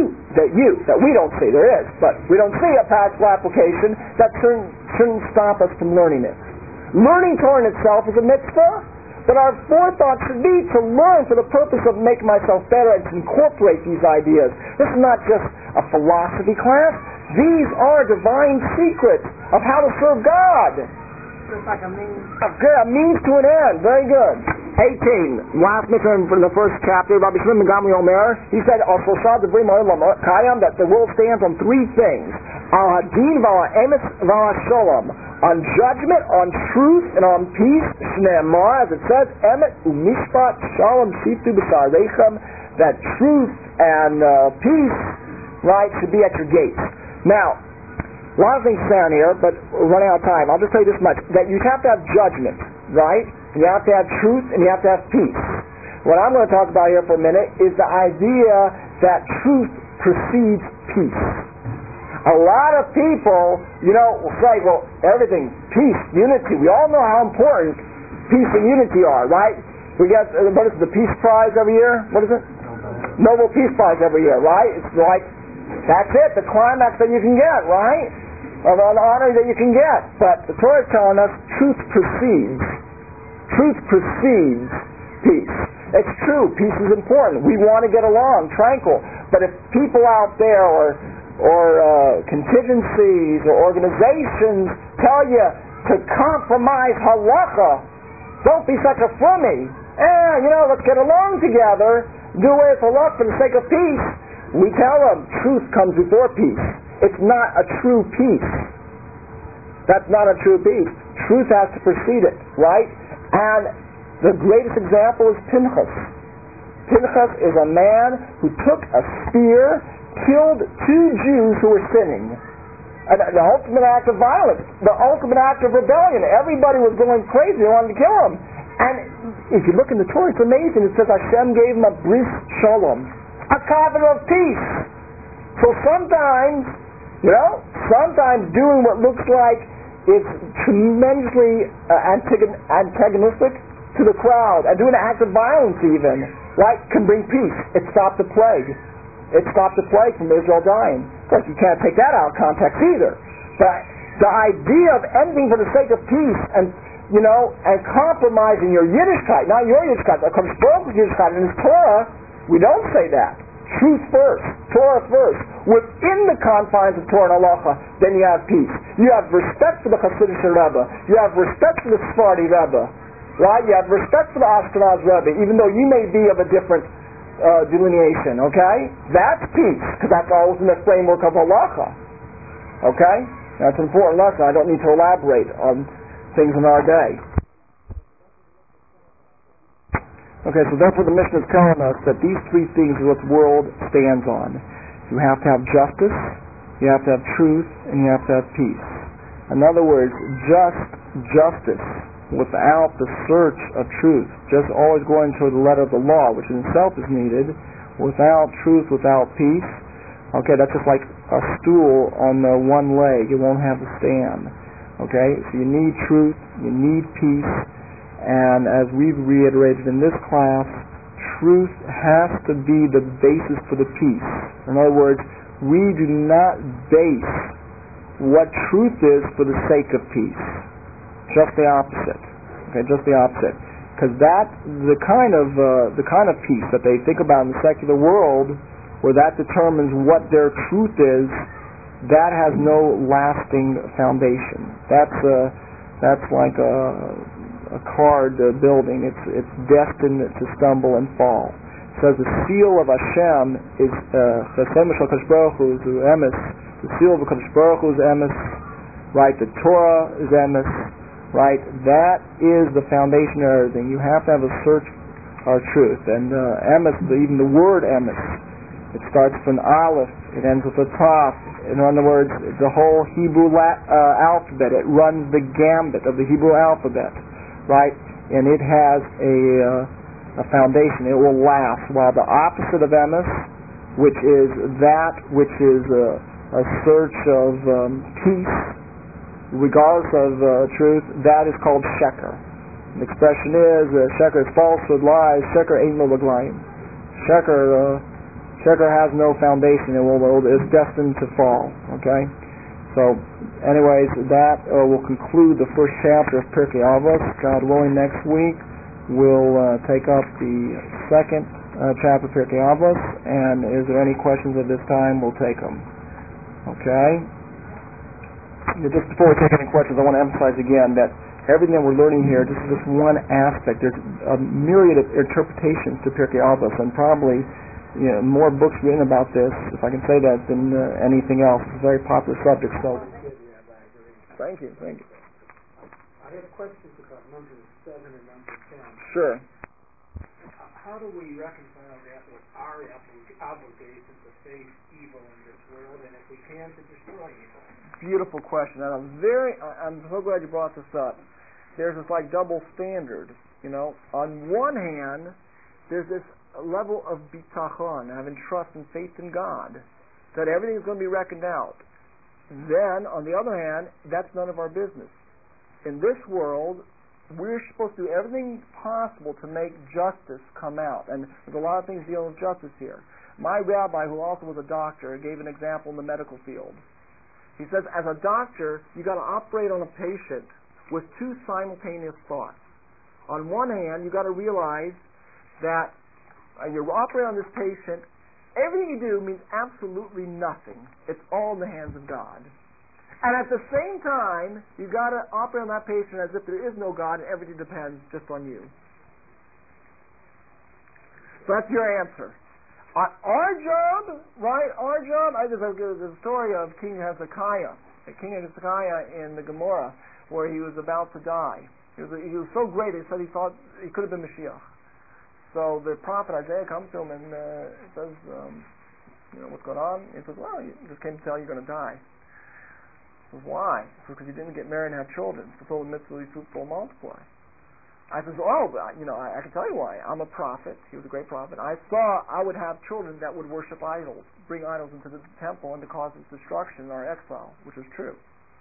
we don't see. There is, but we don't see a practical application that shouldn't stop us from learning it. Learning Torah in itself is a mitzvah, but our forethought should be to learn for the purpose of making myself better and to incorporate these ideas. This is not just a philosophy class. These are divine secrets of how to serve God. It's like a means. Good, a means to an end. Very good. 18. Last mission from the first chapter, Rabbi Shimon ben Gamliel Omer, he said, that the world stands on three things. Al-Hadin v'al-Emes v'al-Shalom. On judgment, on truth, and on peace. Shneimar, as it says, Emet u'mishpat shalom shiftu b'sharechem, that truth and peace, right, should be at your gates. Now, a lot of things down here, but we're running out of time. I'll just tell you this much, that you have to have judgment, right? You have to have truth, and you have to have peace. What I'm going to talk about here for a minute is the idea that truth precedes peace. A lot of people, will say, well, everything, peace, unity. We all know how important peace and unity are, right? We get, what is it, the Peace Prize every year? What is it? Nobel Peace Prize every year, right? It's like, that's it, the climax that you can get, right? Of an honor that you can get. But the Torah is telling us truth precedes peace. It's true, peace is important. We want to get along, tranquil. But if people out there or contingencies or organizations tell you to compromise halacha, don't be such a flummy. Let's get along together, do away with halacha for the sake of peace. We tell them truth comes before peace. It's not a true peace. That's not a true peace. Truth has to precede it, right? And the greatest example is Pinchas. Pinchas is a man who took a spear, killed two Jews who were sinning. And the ultimate act of violence, the ultimate act of rebellion. Everybody was going crazy. They wanted to kill him. And if you look in the Torah, it's amazing. It says Hashem gave him a bris shalom, a covenant of peace. So sometimes doing what looks like it's tremendously antagonistic to the crowd, and doing an act of violence even, right, can bring peace. It stopped the plague. It stopped the plague from Israel dying. Of course, you can't take that out of context either. But the idea of ending for the sake of peace and compromising your Yiddishkeit, not your Yiddishkeit, but Kodesh Baruch Hu's Yiddishkeit, in His Torah, we don't say that. Truth first, Torah first. Within the confines of Torah and Halacha, then you have peace. You have respect for the Hasidic Rebbe. You have respect for the Sephardi Rebbe. Right? You have respect for the Ashkenaz Rebbe, even though you may be of a different delineation, okay? That's peace, because that's all within the framework of halacha. Okay? That's an important lesson. I don't need to elaborate on things in our day. Okay, so therefore the Mishnah is telling us that these three things are what the world stands on. You have to have justice, you have to have truth, and you have to have peace. In other words, justice without the search of truth, just always going toward the letter of the law, which in itself is needed, without truth, without peace, okay, that's just like a stool on one leg. It won't have a stand. Okay, so you need truth, you need peace, and as we've reiterated in this class, truth has to be the basis for the peace. In other words, we do not base what truth is for the sake of peace. Just the opposite. Okay, just the opposite. Because that's the kind of peace that they think about in the secular world, where that determines what their truth is, that has no lasting foundation. That's like a card building. It's destined to stumble and fall. It says the seal of Hashem is Hashem Shel Kadosh Baruch Hu, Emes, The seal of HaKadosh Baruch Hu is emes, right? The Torah is emes, right? That is the foundation of everything. You have to have a search for truth. And emes, even the word emes, it starts with an aleph, it ends with a taf. In other words, the whole Hebrew alphabet, it runs the gambit of the Hebrew alphabet, right? And it has a foundation. It will last. While the opposite of emes, which is that which is a search of peace, regardless of truth, that is called sheker. The expression is, sheker is falsehood, lies, sheker ain't no laglayim. Sheker has no foundation. It's destined to fall. Okay? So, anyways, that will conclude the first chapter of Pirkei Avos. God willing, next week we'll take up the second chapter of Pirkei Avos. And is there any questions at this time? We'll take them. Okay? Just before we take any questions, I want to emphasize again that everything that we're learning here, this is just one aspect. There's a myriad of interpretations to Pirkei Avos, and probably more books written about this, if I can say that, than anything else. It's a very popular subject. So, thank you. I have questions about number 7 and number 10. Sure. How do we reconcile that with our obligation to face evil in this world, and if we can, to destroy evil? Beautiful question. And I'm so glad you brought this up. There's this double standard. On one hand, there's this level of bitachon, having trust and faith in God, that everything is going to be reckoned out. Then, on the other hand, that's none of our business. In this world, we're supposed to do everything possible to make justice come out. And there's a lot of things dealing with justice here. My rabbi, who also was a doctor, gave an example in the medical field. He says, as a doctor, you got to operate on a patient with two simultaneous thoughts. On one hand, you got to realize that you're operating on this patient. Everything you do means absolutely nothing. It's all in the hands of God. And at the same time, you've got to operate on that patient as if there is no God and everything depends just on you. So that's your answer. Our job, right? There's a story of King Hezekiah. King Hezekiah in the Gemara, where he was about to die. He was so great, he said he thought he could have been Mashiach. So the prophet Isaiah comes to him and says, what's going on? He says, well, you just came to tell you you're going to die. He says, why? He says, because you didn't get married and have children. Fulfill the mitzvah, be fruitful, and multiply. I says, I can tell you why. I'm a prophet. He was a great prophet. I saw I would have children that would worship idols, bring idols into the temple, and to cause its destruction or exile, which is true.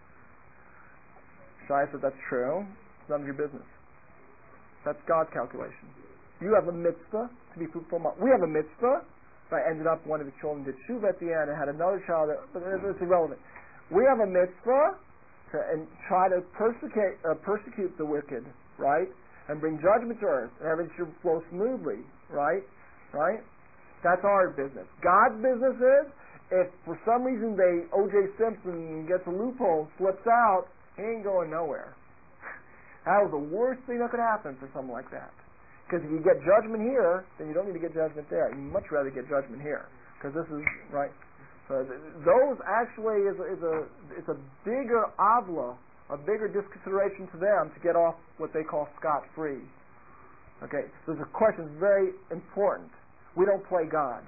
Shai said, that's true. It's none of your business. That's God's calculation. You have a mitzvah to be fruitful. We have a mitzvah. I ended up one of his children did shuv at the end and had another child, but it's irrelevant. We have a mitzvah and try to persecute the wicked, right? And bring judgment to earth, and everything should flow smoothly, right? Right? That's our business. God's business is, if for some reason O.J. Simpson gets a loophole, slips out, he ain't going nowhere. That was the worst thing that could happen for someone like that. Because if you get judgment here, then you don't need to get judgment there. You'd much rather get judgment here, because this is right. So those actually is a bigger avla, a bigger disconsideration to them to get off what they call scot-free. Okay, so the question is very important. We don't play God.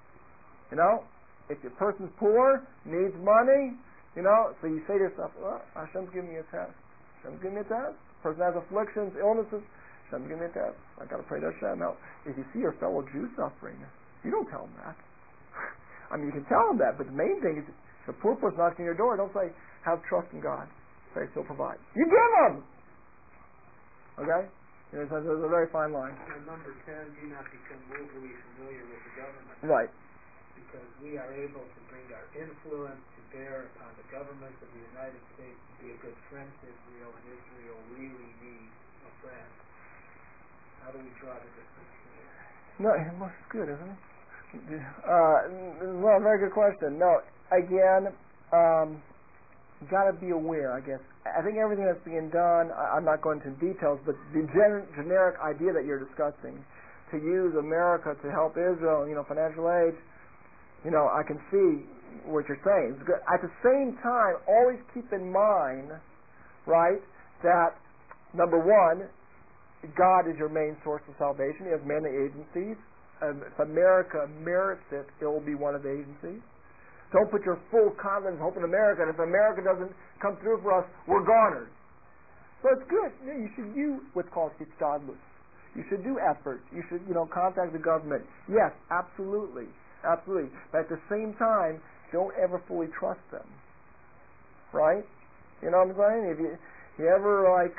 If your person's poor, needs money, so you say to yourself, well, Hashem's giving me a test. Hashem's giving me a test. Person has afflictions, illnesses. Hashem's giving me a test. I got to pray to Hashem. Now, if you see your fellow Jew suffering, you don't tell him that. I mean, you can tell him that, but the main thing is, if a poor person knocking on your door, don't say, have trust in God. Say, he'll provide. You give him! Okay? There's a very fine line. And number 10, do not become overly familiar with the government. Right. Because we are able to bring our influence to bear upon the government of the United States to be a good friend to Israel, and Israel really needs a friend. How do we draw the difference here? No, it's good, isn't it? Well, very good question. No, again, got to be aware, I guess. I think everything that's being done, I'm not going into details, but the generic idea that you're discussing, to use America to help Israel, financial aid, I can see what you're saying. At the same time, always keep in mind, right, that number one, God is your main source of salvation. He has many agencies. If America merits it, it will be one of the agencies. Don't put your full confidence and hope in America, and if America doesn't come through for us, we're goners. So it's good. You should do what's called hitzadlus. You should do efforts. You should, contact the government. Yes, absolutely. Absolutely. But at the same time, don't ever fully trust them. Right? You know what I'm saying? If you ever, like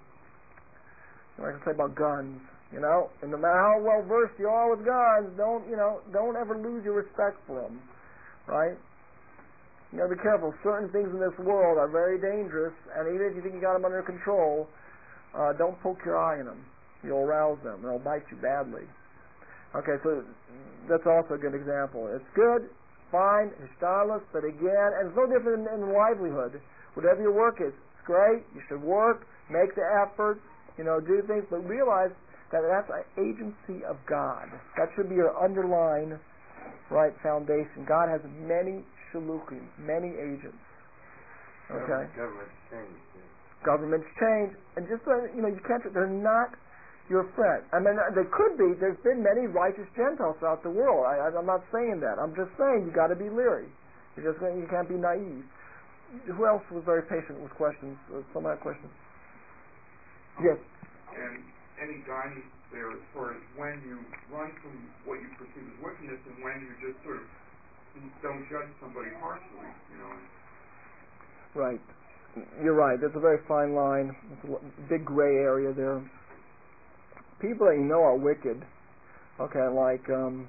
I can say about guns, and no matter how well versed you are with guns, don't ever lose your respect for them. Right? You gotta be careful. Certain things in this world are very dangerous, and even if you think you got them under control, don't poke your eye in them. You'll arouse them. They'll bite you badly. Okay, so that's also a good example. It's good, fine, hishtadlus, but again, and it's no different in livelihood. Whatever your work is, it's great. You should work, make the effort, do things, but realize that that's an agency of God. That should be your underlying, right, foundation. God has many shaluchim, many agents. Okay? Governments change. Governments change, and just you can't. They're not your friend. I mean, they could be. There's been many righteous Gentiles throughout the world. I'm not saying that. I'm just saying you got to be leery. You can't be naive. Who else was very patient with questions? Some had questions. Yes. And any guidance there as far as when you run from what you perceive as wickedness and when you just sort of don't judge somebody harshly, Right. You're right. There's a very fine line. There's a big gray area there. People that are wicked, okay, like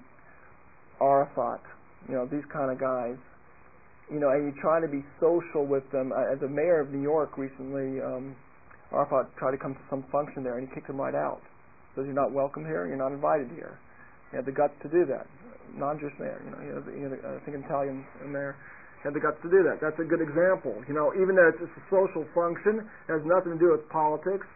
Arafat, these kind of guys, and you try to be social with them. As a mayor of New York recently, Arafat tried to come to some function there, and he kicked him right out. Says, you're not welcome here, you're not invited here. He had the guts to do that. Non-Jewish mayor, he had I think Italian mayor, had the guts to do that. That's a good example. Even though it's a social function, it has nothing to do with politics.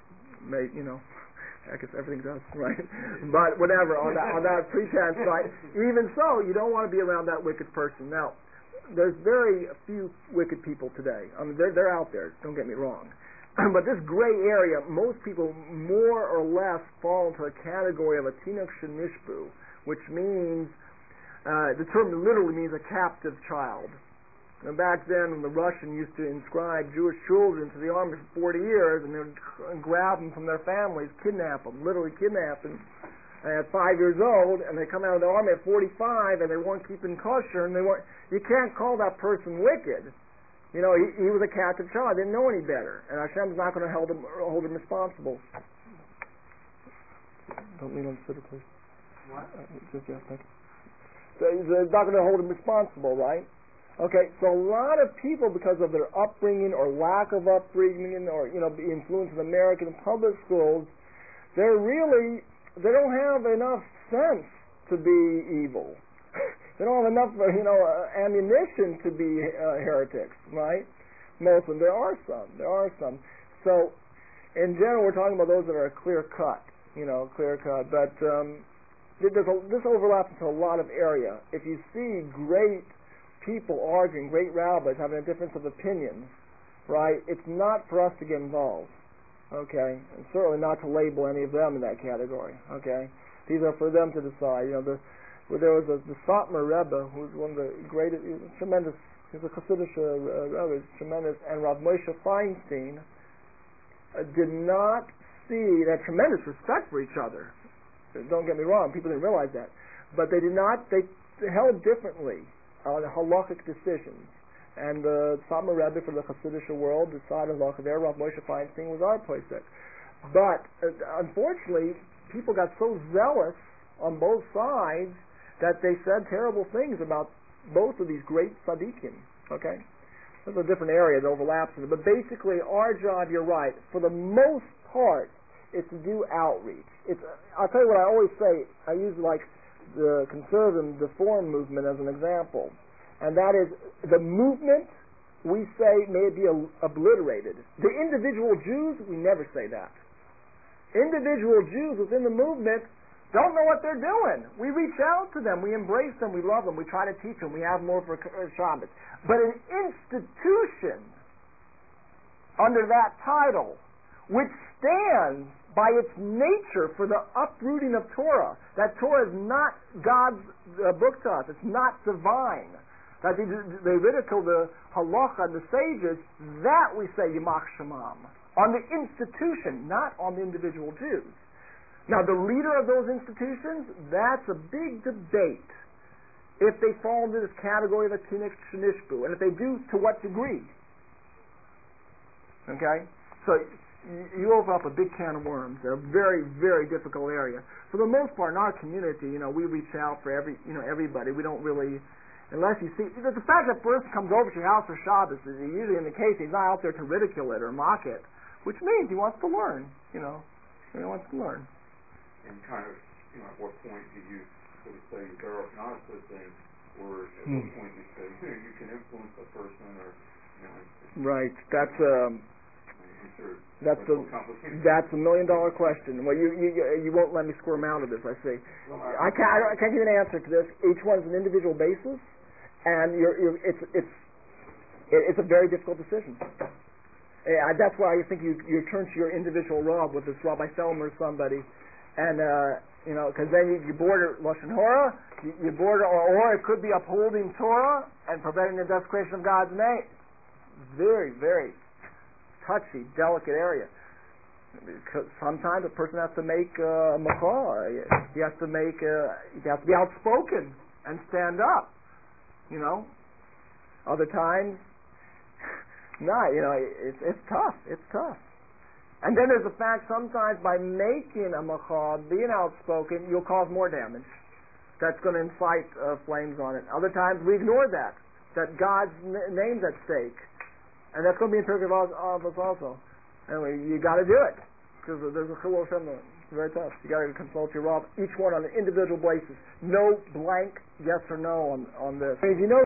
I guess everything does, right? But whatever, on that pretense, right? Even so, you don't want to be around that wicked person. Now, there's very few wicked people today. I mean, they're out there, don't get me wrong. But this gray area, most people more or less fall into a category of a tinuk shenishbu, which means, the term literally means a captive child. And back then, when the Russian used to inscribe Jewish children to the army for 40 years, and they would grab them from their families, kidnap them, literally kidnap them, at 5 years old, and they come out of the army at 45, and they weren't keeping kosher, and you can't call that person wicked. He was a captive child, didn't know any better, and Hashem's not going to hold him responsible. Don't lean on the sitter, please. What? Just thank you. So he's not going to hold him responsible, right? Okay, so a lot of people, because of their upbringing or lack of upbringing, or the influence of American public schools, they don't have enough sense to be evil. They don't have enough, ammunition to be heretics, right? Most of them. There are some. So, in general, we're talking about those that are clear cut. But this overlaps into a lot of area. If you see great people arguing, great rabbis having a difference of opinion, right? It's not for us to get involved, okay? And certainly not to label any of them in that category, okay? These are for them to decide. There was the Satmar Rebbe, who was one of the greatest, tremendous. He's a Chassidish Rebbe, tremendous, and Rav Moshe Feinstein did not see that tremendous respect for each other. Don't get me wrong, people didn't realize that, but they held differently on halachic decisions. And the Satmar Rebbe for the Chassidish world decided halacha there. Rav Moshe Feinstein was our posek. But unfortunately, people got so zealous on both sides that they said terrible things about both of these great tzaddikim. Okay, there's a different area that overlaps in it. But basically, our job, you're right, for the most part, is to do outreach. I'll tell you what I always say. I use the conservative reform movement as an example, and that is the movement, we say, may it be obliterated. The individual Jews, we never say that. Individual Jews within the movement, don't know what they're doing. We reach out to them, we embrace them, we love them, we try to teach them, we have more for Shabbos. But an institution under that title, which stands by its nature for the uprooting of Torah, that Torah is not God's book to us, it's not divine, that they ridicule the halacha and the sages, that we say Yimach Shemam, on the institution, not on the individual Jews. Now, the leader of those institutions, that's a big debate. If they fall into this category of a tunik shenishbu, and if they do, to what degree? Okay? So, you open up a big can of worms. They're a very, very difficult area. For the most part, in our community, we reach out for everybody. We don't really, unless you see, the fact that a person comes over to your house for Shabbos is usually in the case he's not out there to ridicule it or mock it, which means he wants to learn, He wants to learn. And kind of, at what point do you sort of say Baruch Nasa thing, or at what point you say, you can influence a person, or, Right. That's a $1 million question. Well, you won't let me squirm out of this, I see. Well, I can't give you an answer to this. Each one is an individual basis, and it's a very difficult decision. That's why I think you turn to your individual Rav, with this Rabbi Thelmer or somebody, and because then you border Lashon Hora, you border, or it could be upholding Torah and preventing the desecration of God's name. Very, very touchy, delicate area. Because sometimes a person has to make a makah. He has to be outspoken and stand up. Other times, it's tough. It's tough. And then there's the fact sometimes by making a makah, being outspoken, you'll cause more damage. That's going to incite flames on it. Other times we ignore that God's name's at stake. And that's going to be interpreted of us also. Anyway, you got to do it. Because there's a chilul Hashem. It's very tough. You got to consult your Rav, each one on an individual basis. No blank yes or no on this. If you know